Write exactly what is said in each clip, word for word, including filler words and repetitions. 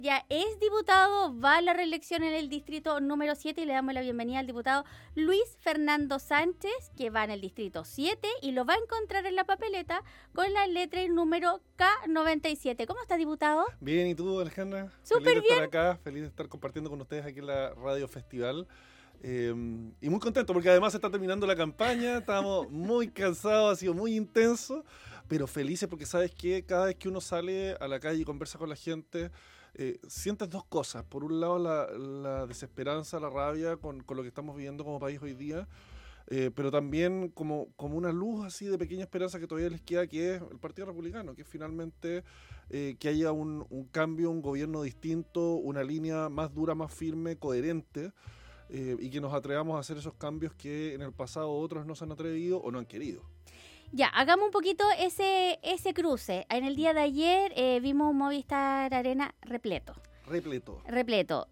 Ya es diputado, va a la reelección en el distrito número siete y le damos la bienvenida al diputado Luis Fernando Sánchez, que va en el distrito siete y lo va a encontrar en la papeleta con la letra y número K noventa y siete. ¿Cómo está, diputado? Bien, ¿y tú, Alejandra? Súper feliz de bien. estar acá, feliz de estar compartiendo con ustedes aquí en la Radio Festival. Eh, y muy contento porque además se está terminando la campaña, estábamos muy cansados, ha sido muy intenso, pero felices porque sabes que cada vez que uno sale a la calle y conversa con la gente, eh, sientes dos cosas. Por un lado la, la desesperanza, la rabia con, con lo que estamos viviendo como país hoy día, eh, pero también como, como una luz así de pequeña esperanza que todavía les queda, que es el Partido Republicano, que es finalmente eh, que haya un, un cambio, un gobierno distinto, una línea más dura, más firme, coherente, Eh, y que nos atrevamos a hacer esos cambios que en el pasado otros no se han atrevido o no han querido. Ya, hagamos un poquito ese, ese cruce. En el día de ayer eh, vimos Movistar Arena repleto. Repleto. Repleto.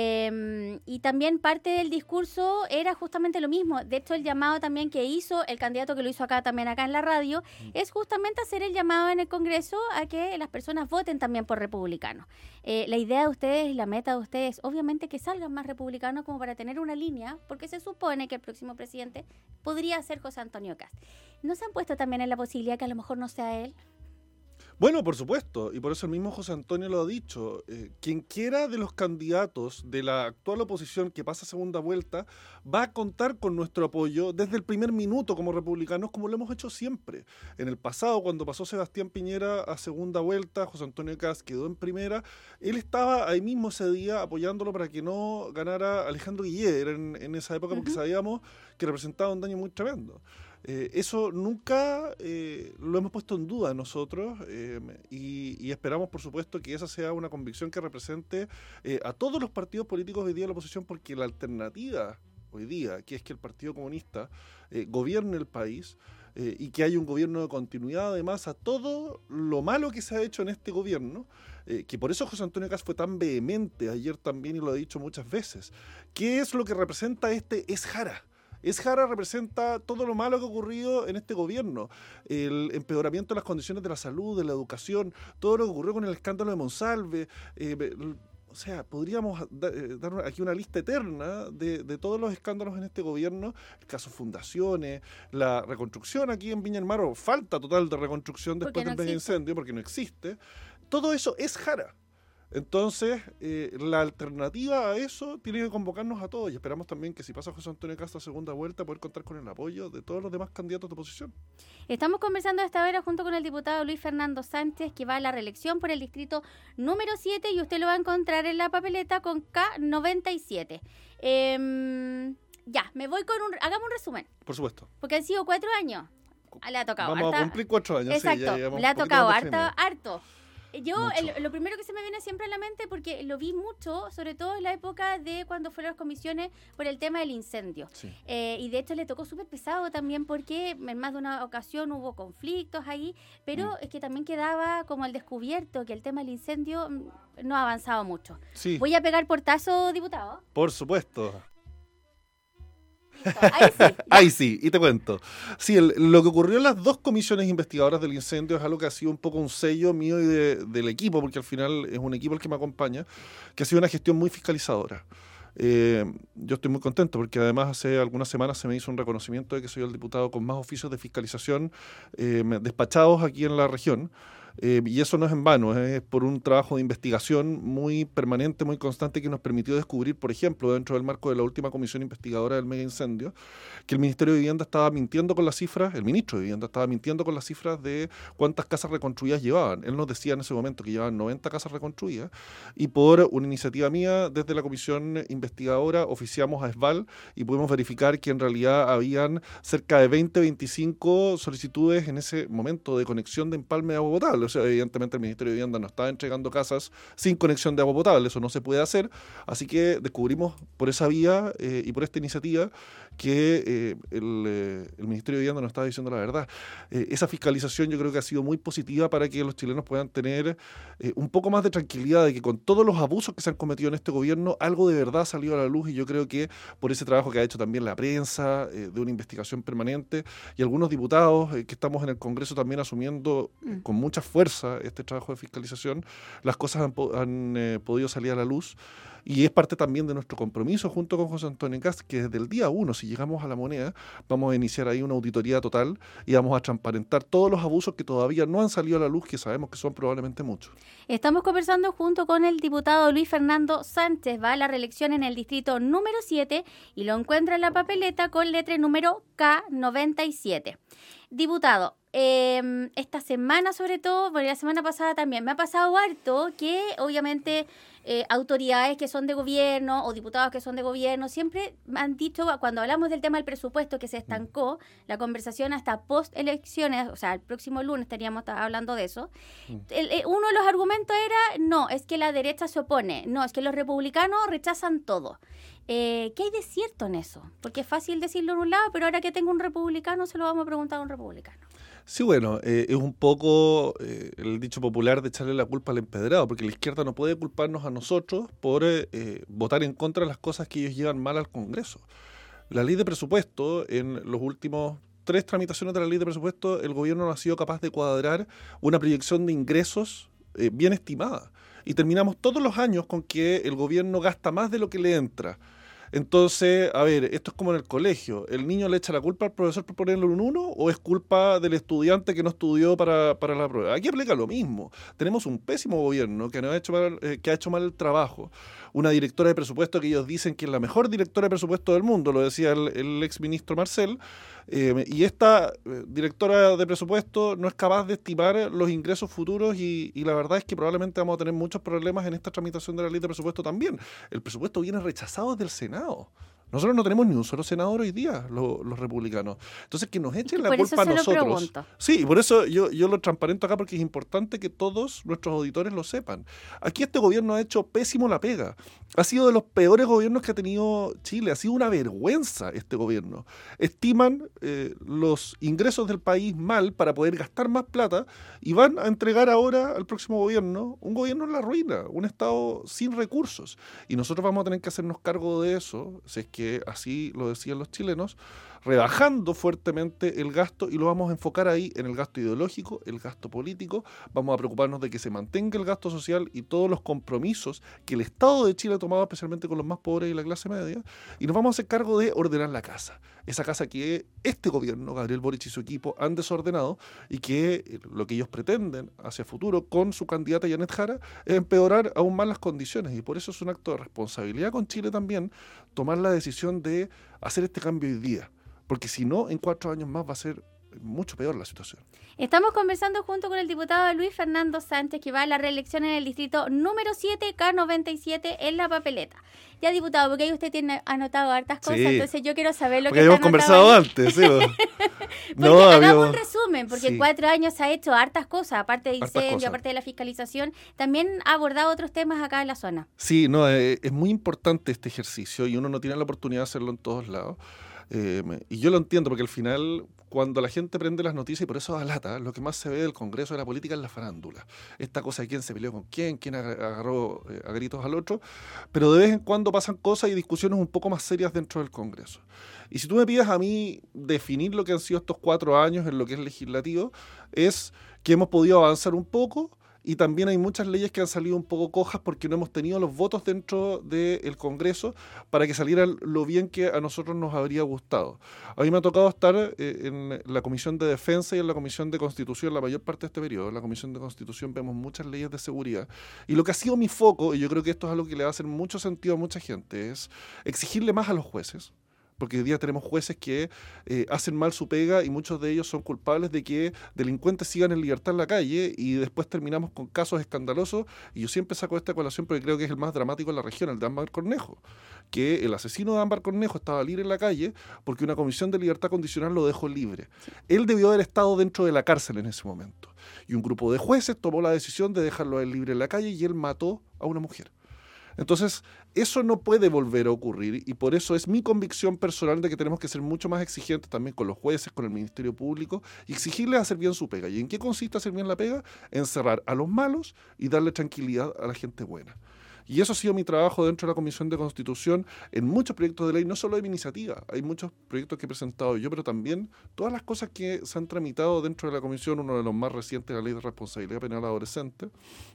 Eh, y también parte del discurso era justamente lo mismo. De hecho, el llamado también que hizo el candidato, que lo hizo acá también acá en la radio, mm. es justamente hacer el llamado en el Congreso a que las personas voten también por republicanos. Eh, la idea de ustedes, la meta de ustedes, obviamente que salgan más republicanos como para tener una línea, porque se supone que el próximo presidente podría ser José Antonio Kast. ¿No se han puesto también en la posibilidad que a lo mejor no sea él? Bueno, por supuesto, y por eso el mismo José Antonio lo ha dicho, eh, quien quiera de los candidatos de la actual oposición que pasa a segunda vuelta va a contar con nuestro apoyo desde el primer minuto como republicanos, como lo hemos hecho siempre. En el pasado, cuando pasó Sebastián Piñera a segunda vuelta, José Antonio Kast quedó en primera, él estaba ahí mismo ese día apoyándolo para que no ganara Alejandro Guillier en, en esa época, porque uh-huh. sabíamos que representaba un daño muy tremendo. Eh, eso nunca eh, lo hemos puesto en duda nosotros eh, y, y esperamos, por supuesto, que esa sea una convicción que represente eh, a todos los partidos políticos hoy día de la oposición, porque la alternativa hoy día, que es que el Partido Comunista eh, gobierne el país eh, y que haya un gobierno de continuidad, además, a todo lo malo que se ha hecho en este gobierno, eh, que por eso José Antonio Kast fue tan vehemente ayer también y lo ha dicho muchas veces. ¿Qué es lo que representa este Esjara? Esjara representa todo lo malo que ha ocurrido en este gobierno, el empeoramiento de las condiciones de la salud, de la educación, todo lo que ocurrió con el escándalo de Monsalve. Eh, o sea, podríamos da, eh, dar aquí una lista eterna de, de todos los escándalos en este gobierno, el caso Fundaciones, la reconstrucción aquí en Viña del Mar, o falta total de reconstrucción después no del mega incendio, porque no existe. Todo eso es Jara. Entonces, eh, la alternativa a eso tiene que convocarnos a todos y esperamos también que si pasa José Antonio Kast a segunda vuelta, poder contar con el apoyo de todos los demás candidatos de oposición. Estamos conversando a esta hora junto con el diputado Luis Fernando Sánchez, que va a la reelección por el distrito número siete y usted lo va a encontrar en la papeleta con K noventa y siete. Eh, ya, me voy con un... Hagamos un resumen. Por supuesto. Porque han sido cuatro años. Le ha tocado. Vamos harta... a cumplir cuatro años. Exacto, sí, ya le ha tocado harto, harto. Yo, el, lo primero que se me viene siempre a la mente, porque lo vi mucho, sobre todo en la época de cuando fueron las comisiones por el tema del incendio. Sí. Eh, y de hecho le tocó súper pesado también porque en más de una ocasión hubo conflictos ahí, pero mm. es que también quedaba como el descubierto que el tema del incendio no ha avanzado mucho. Sí. ¿Voy a pegar portazo, diputado? Por supuesto. Ahí sí, Ahí sí, y te cuento. Sí, el, lo que ocurrió en las dos comisiones investigadoras del incendio es algo que ha sido un poco un sello mío y de, del equipo, porque al final es un equipo el que me acompaña, que ha sido una gestión muy fiscalizadora. Eh, yo estoy muy contento porque además hace algunas semanas se me hizo un reconocimiento de que soy el diputado con más oficios de fiscalización eh, despachados aquí en la región. Eh, y eso no es en vano, es por un trabajo de investigación muy permanente, muy constante, que nos permitió descubrir, por ejemplo, dentro del marco de la última comisión investigadora del mega incendio, que el Ministerio de Vivienda estaba mintiendo con las cifras, el ministro de Vivienda estaba mintiendo con las cifras de cuántas casas reconstruidas llevaban. Él nos decía en ese momento que llevaban noventa casas reconstruidas, y por una iniciativa mía, desde la comisión investigadora, oficiamos a ESVAL y pudimos verificar que en realidad habían cerca de veinte, veinticinco solicitudes en ese momento de conexión de empalme de agua potable. O sea, evidentemente el Ministerio de Vivienda no estaba entregando casas sin conexión de agua potable, eso no se puede hacer, así que descubrimos por esa vía eh, y por esta iniciativa que eh, el, eh, el Ministerio de Vivienda nos estaba diciendo la verdad. Eh, esa fiscalización yo creo que ha sido muy positiva para que los chilenos puedan tener eh, un poco más de tranquilidad de que con todos los abusos que se han cometido en este gobierno, algo de verdad ha salido a la luz, y yo creo que por ese trabajo que ha hecho también la prensa, eh, de una investigación permanente, y algunos diputados eh, que estamos en el Congreso también asumiendo mm. con mucha fuerza este trabajo de fiscalización, las cosas han, han eh, podido salir a la luz. Y es parte también de nuestro compromiso junto con José Antonio Kast, que desde el día uno, si llegamos a la moneda, vamos a iniciar ahí una auditoría total y vamos a transparentar todos los abusos que todavía no han salido a la luz, que sabemos que son probablemente muchos. Estamos conversando junto con el diputado Luis Fernando Sánchez. Va a la reelección en el distrito número siete y lo encuentra en la papeleta con letra número K noventa y siete. Diputado, eh, esta semana sobre todo, bueno, la semana pasada también, me ha pasado harto que obviamente eh, autoridades que son de gobierno o diputados que son de gobierno siempre han dicho, cuando hablamos del tema del presupuesto que se estancó, la conversación hasta post elecciones, o sea, el próximo lunes estaríamos hablando de eso, el, el, uno de los argumentos era, no, es que la derecha se opone, no, es que los republicanos rechazan todo. Eh, ¿Qué hay de cierto en eso? Porque es fácil decirlo en un lado, pero ahora que tengo un republicano se lo vamos a preguntar a un republicano. Sí, bueno, eh, es un poco eh, el dicho popular de echarle la culpa al empedrado, porque la izquierda no puede culparnos a nosotros por eh, eh, votar en contra de las cosas que ellos llevan mal al Congreso. La ley de presupuesto, en los últimos tres tramitaciones de la ley de presupuesto, el gobierno no ha sido capaz de cuadrar una proyección de ingresos eh, bien estimada. Y terminamos todos los años con que el gobierno gasta más de lo que le entra. Entonces, a ver, esto es como en el colegio. ¿El niño le echa la culpa al profesor por ponerle un uno o es culpa del estudiante que no estudió para, para la prueba? Aquí aplica lo mismo. Tenemos un pésimo gobierno que, no ha hecho mal, eh, que ha hecho mal el trabajo. Una directora de presupuesto que ellos dicen que es la mejor directora de presupuesto del mundo, lo decía el, el exministro Marcel, eh, y esta eh, directora de presupuesto no es capaz de estimar los ingresos futuros y, y la verdad es que probablemente vamos a tener muchos problemas en esta tramitación de la ley de presupuesto también. El presupuesto viene rechazado desde el Senado. Nosotros no tenemos ni un solo senador hoy día, lo, los republicanos. Entonces, que nos echen la culpa a nosotros. Sí, y por eso yo, yo lo transparento acá, porque es importante que todos nuestros auditores lo sepan. Aquí este gobierno ha hecho pésimo la pega. Ha sido de los peores gobiernos que ha tenido Chile. Ha sido una vergüenza este gobierno. Estiman eh, los ingresos del país mal para poder gastar más plata y van a entregar ahora al próximo gobierno un gobierno en la ruina, un Estado sin recursos. Y nosotros vamos a tener que hacernos cargo de eso, si es que así lo decían los chilenos, rebajando fuertemente el gasto, y lo vamos a enfocar ahí en el gasto ideológico, el gasto político. Vamos a preocuparnos de que se mantenga el gasto social y todos los compromisos que el Estado de Chile ha tomado, especialmente con los más pobres y la clase media, y nos vamos a hacer cargo de ordenar la casa. Esa casa que este gobierno, Gabriel Boric y su equipo, han desordenado, y que lo que ellos pretenden hacia futuro con su candidata Janet Jara es empeorar aún más las condiciones, y por eso es un acto de responsabilidad con Chile también tomar la decisión de hacer este cambio hoy día, porque si no, en cuatro años más va a ser mucho peor la situación. Estamos conversando junto con el diputado Luis Fernando Sánchez, que va a la reelección en el distrito número siete, K noventa y siete, en la papeleta. Ya, diputado, porque ahí usted tiene anotado hartas cosas, sí. Entonces yo quiero saber lo porque que habíamos conversado ahí. Antes, ¿sí? Porque no, hagamos habíamos... un resumen, porque sí. En cuatro años se ha hecho hartas cosas, aparte de incendio, aparte de la fiscalización, también ha abordado otros temas acá en la zona. Sí, no, eh, es muy importante este ejercicio y uno no tiene la oportunidad de hacerlo en todos lados. Eh, y yo lo entiendo, porque al final, cuando la gente prende las noticias, y por eso da lata, lo que más se ve del Congreso de la política es la farándula. Esta cosa de quién se peleó con quién, quién agarró eh, a gritos al otro, pero de vez en cuando pasan cosas y discusiones un poco más serias dentro del Congreso. Y si tú me pides a mí definir lo que han sido estos cuatro años en lo que es legislativo, es que hemos podido avanzar un poco. Y también hay muchas leyes que han salido un poco cojas porque no hemos tenido los votos dentro del Congreso para que saliera lo bien que a nosotros nos habría gustado. A mí me ha tocado estar eh, en la Comisión de Defensa y en la Comisión de Constitución la mayor parte de este periodo. En la Comisión de Constitución vemos muchas leyes de seguridad. Y lo que ha sido mi foco, y yo creo que esto es algo que le va a hacer mucho sentido a mucha gente, es exigirle más a los jueces. Porque hoy día tenemos jueces que eh, hacen mal su pega y muchos de ellos son culpables de que delincuentes sigan en libertad en la calle, y después terminamos con casos escandalosos. Y yo siempre saco esta colación porque creo que es el más dramático en la región, el de Ámbar Cornejo, que el asesino de Ámbar Cornejo estaba libre en la calle porque una comisión de libertad condicional lo dejó libre. Él debió haber estado dentro de la cárcel en ese momento, y un grupo de jueces tomó la decisión de dejarlo a él libre en la calle, y él mató a una mujer. Entonces, eso no puede volver a ocurrir, y por eso es mi convicción personal de que tenemos que ser mucho más exigentes también con los jueces, con el Ministerio Público, y exigirles hacer bien su pega. ¿Y en qué consiste hacer bien la pega? Encerrar a los malos y darle tranquilidad a la gente buena. Y eso ha sido mi trabajo dentro de la Comisión de Constitución en muchos proyectos de ley, no solo de mi iniciativa. Hay muchos proyectos que he presentado yo, pero también todas las cosas que se han tramitado dentro de la Comisión, uno de los más recientes, la Ley de Responsabilidad Penal Adolescente,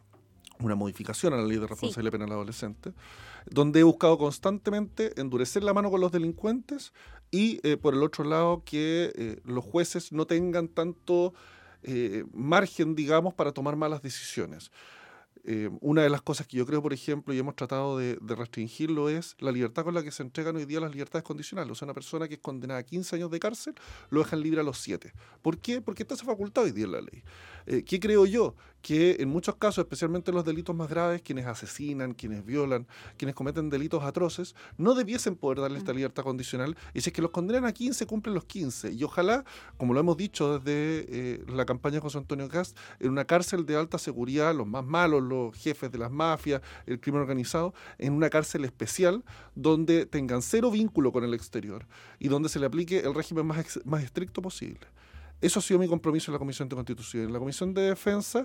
una modificación a la Ley de Responsabilidad sí. Penal Adolescente, donde he buscado constantemente endurecer la mano con los delincuentes y, eh, por el otro lado, que eh, los jueces no tengan tanto eh, margen, digamos, para tomar malas decisiones. Eh, una de las cosas que yo creo, por ejemplo, y hemos tratado de, de restringirlo, es la libertad con la que se entregan hoy día las libertades condicionales. O sea, una persona que es condenada a quince años de cárcel, lo dejan libre a los siete. ¿Por qué? Porque está esa facultad hoy día en la ley. Eh, ¿Qué creo yo? Que en muchos casos, especialmente los delitos más graves, quienes asesinan, quienes violan, quienes cometen delitos atroces, no debiesen poder darle esta libertad condicional, y si es que los condenan a quince, cumplen los quince. Y ojalá, como lo hemos dicho desde eh, la campaña de José Antonio Kast, en una cárcel de alta seguridad, los más malos, los jefes de las mafias, el crimen organizado, en una cárcel especial donde tengan cero vínculo con el exterior y donde se le aplique el régimen más, ex- más estricto posible. Eso ha sido mi compromiso en la Comisión de Constitución. En la Comisión de Defensa,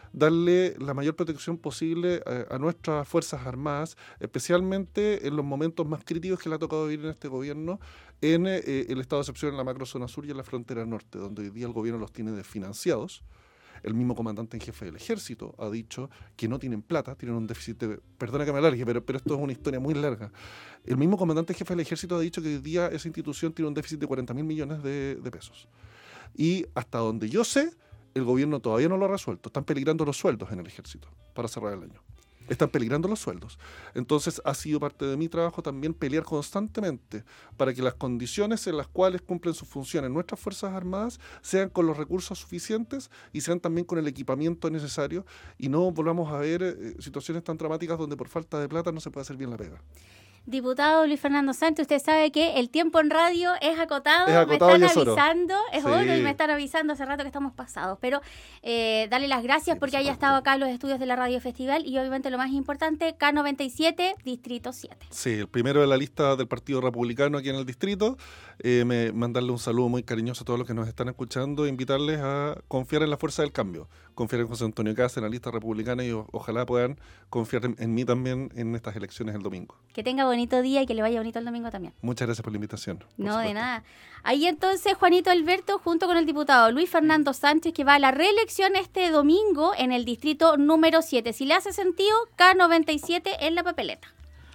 darle la mayor protección posible a, a nuestras Fuerzas Armadas, especialmente en los momentos más críticos que le ha tocado vivir en este gobierno, en eh, el estado de excepción en la macrozona sur y en la frontera norte, donde hoy día el gobierno los tiene desfinanciados. El mismo comandante en jefe del ejército ha dicho que no tienen plata, tienen un déficit de... Perdona que me alargue, pero, pero esto es una historia muy larga. El mismo comandante en jefe del ejército ha dicho que hoy día esa institución tiene un déficit de cuarenta mil millones de, de pesos. Y hasta donde yo sé, el gobierno todavía no lo ha resuelto. Están peligrando los sueldos en el ejército para cerrar el año. Están peligrando los sueldos. Entonces ha sido parte de mi trabajo también pelear constantemente para que las condiciones en las cuales cumplen sus funciones nuestras Fuerzas Armadas sean con los recursos suficientes y sean también con el equipamiento necesario, y no volvamos a ver eh, situaciones tan dramáticas donde por falta de plata no se puede hacer bien la pega. Diputado Luis Fernando Sánchez, usted sabe que el tiempo en radio es acotado, es acotado me están es avisando, oro. es sí. oro, y me están avisando hace rato que estamos pasados, pero eh, darle las gracias sí, porque haya estado acá en los estudios de la Radio Festival y obviamente lo más importante, K noventa y siete, Distrito siete. Sí, el primero de la lista del Partido Republicano aquí en el distrito. Eh, me, mandarle un saludo muy cariñoso a todos los que nos están escuchando e invitarles a confiar en la fuerza del cambio, confiar en José Antonio Kast, en la lista republicana, y o, ojalá puedan confiar en, en mí también en estas elecciones el domingo. Que tenga bonito día y que le vaya bonito el domingo también. Muchas gracias por la invitación. Por no, supuesto. De nada. Ahí entonces Juanito Alberto junto con el diputado Luis Fernando Sánchez, que va a la reelección este domingo en el distrito número siete. Si le hace sentido, K noventa y siete en la papeleta.